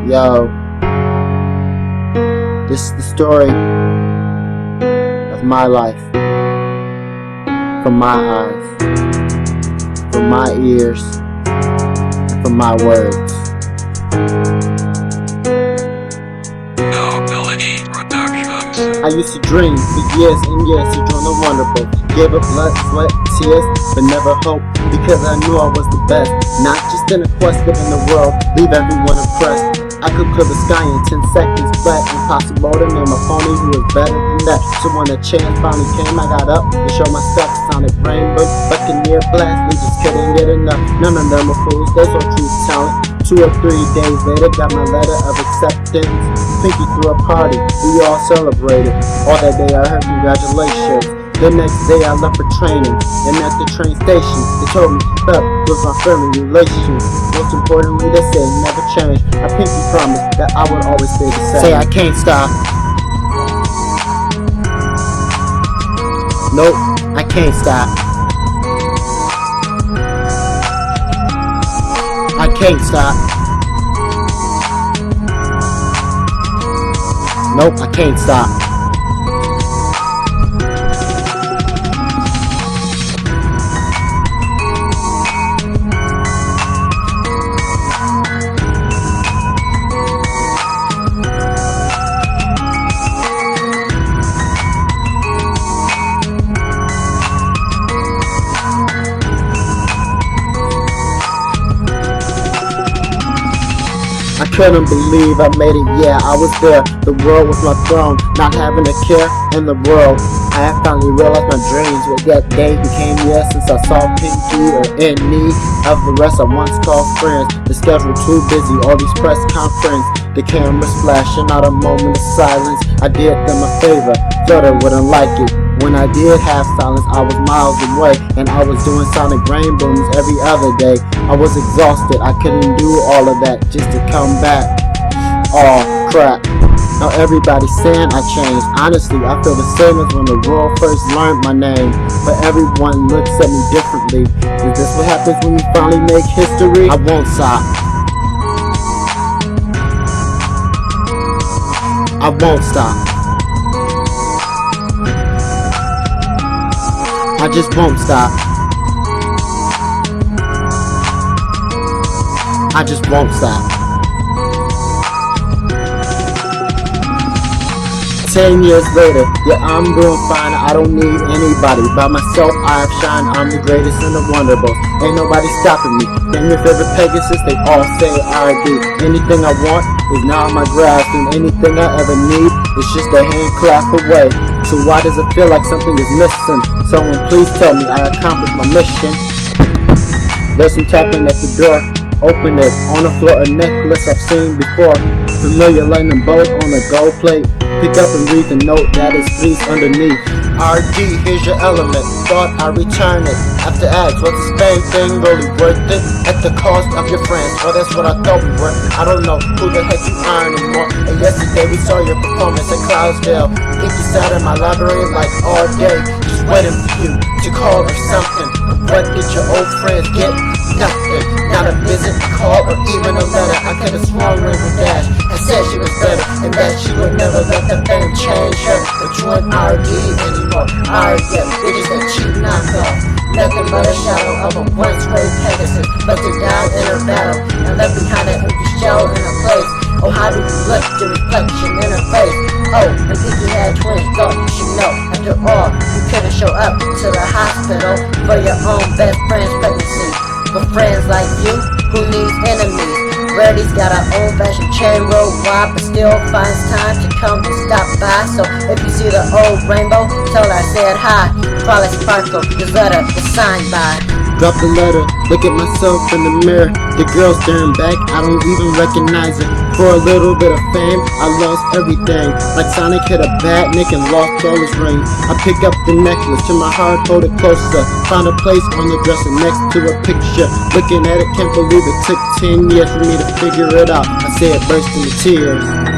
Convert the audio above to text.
Yo, this is the story of my life, from my eyes, from my ears, and from my words. Nobility Productions. I used to dream for years and years to join the Wonderboat. Gave up blood, sweat, tears, but never hope, because I knew I was the best. Not just in a quest, but in the world, leave everyone impressed. I could clear the sky in 10 seconds, but impossible to name a pony who was better than that. So when the chance finally came, I got up and showed my steps. Sonic Rainbow, Buccaneer Blast, they just couldn't get enough. None of them are fools, they saw true talent. 2 or 3 days later, got my letter of acceptance. Pinky threw a party, we all celebrated. All that day I heard congratulations. The next day I left for training, and at the train station, they told me to keep up with my family relations. Most importantly, they said never change. I pinky promised that I would always stay the same. Say I can't stop. Nope, I can't stop. I can't stop. Nope, I can't stop. I couldn't believe I made it, yeah, I was there. The world was my throne, not having a care in the world. I had finally realized my dreams, but that day became yes, since I saw Pinky or in need of the rest I once called friends. The schedule too busy, all these press conferences, the cameras flashing, not a moment of silence. I did them a favor, thought I wouldn't like it. When I did have silence, I was miles away, and I was doing Sonic Rainbows every other day. I was exhausted, I couldn't do all of that just to come back. Oh crap, now everybody's saying I changed. Honestly, I feel the same as when the world first learned my name, but everyone looks at me differently. Is this what happens when you finally make history? I won't stop. I won't stop. I just won't stop. I just won't stop. 10 years later, yeah, I'm doing fine. I don't need anybody. By myself, I have shined. I'm the greatest in the Wonderboat. Ain't nobody stopping me. Name your favorite Pegasus, they all say I do. Anything I want is now in my grasp, and anything I ever need is just a hand clap away. So why does it feel like something is missing? Someone please tell me I accomplished my mission. There's some tapping at the door. Open it. On the floor, a necklace I've seen before. Familiar lightning bolt on a gold plate. Pick up and read the note that is pleased underneath. RD, here's your element. Thought I return it. After ask, was the same thing really worth it? At the cost of your friends, well that's what I thought we were. I don't know who the heck you are anymore. And yesterday we saw your performance at Cloudsdale. Pinky sat in my library like all day, just waiting for you to call or something. What did your old friends get? Nothing. Not a visit, a call, or even a letter. I could have sworn Rainbow Dash and said she was better, and that she would never let the fame change her. But you ain't RD anymore. RD, it is a cheap knockoff. Nothing but a shadow of a once great Pegasus, busted down in her battle and left behind an empty shell in her place. Oh, how do you look, the reflection in her face? Oh, and Pinky had twins, thought you should know. After all, you couldn't show up to the hospital for your own best friend's pregnancy. But friends like you, who needs enemies? Rarity's got her own fashioned chain road wide, but still finds time to come and stop by. So if you see the old Rainbow, tell her I said hi. Probably Sparkle, this letter is signed by. Drop the letter, look at myself in the mirror. The girl staring back, I don't even recognize her. For a little bit of fame, I lost everything. Like Sonic hit a bad nick and lost all his rings. I pick up the necklace, to my heart, hold it closer. Found a place on the dresser next to a picture. Looking at it, can't believe it took 10 years for me to figure it out. I say it burst into tears.